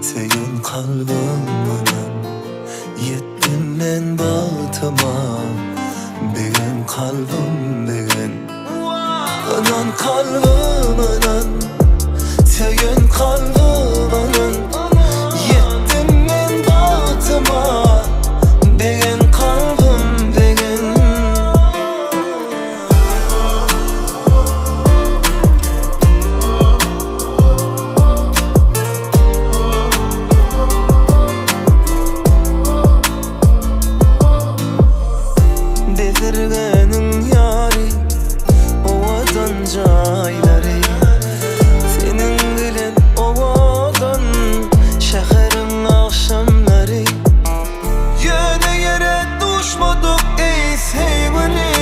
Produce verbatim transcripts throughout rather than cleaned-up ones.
Senin kalbimden yettim men batıma. Benim kalbim benim anan kalbimden. Senin kalbimden yettim men batıma. Benim kalbim benim. Bezirgenin yari ovadan cayları. Senin bilen ovadan şehrin akşamları. Yöne yere düşmadık ey sevgili.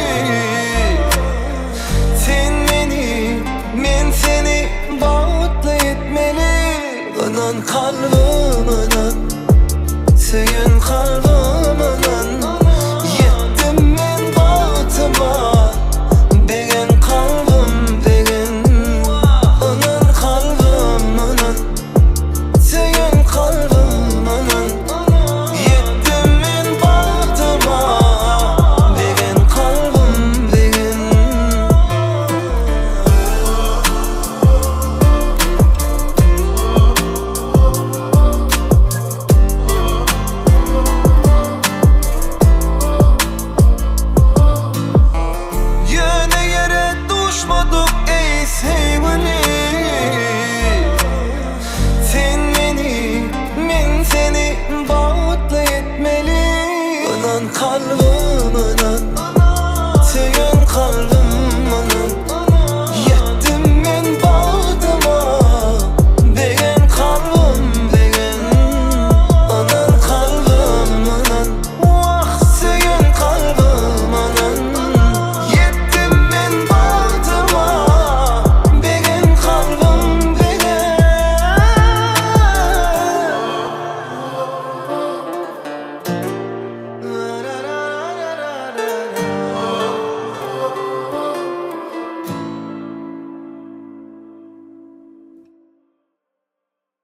Sen beni, men seni bağışla etmeli. Anan kalbimden, senin kalbimden yettim men batıma. Benim kalbim benim. Anan kalbimden, senin kalbimden yettim men batıma. Benim kalbim benim. Yöne yere düşmadık ey sevgili. Sen beni, men seni bağışla etmeli. Anan kalbim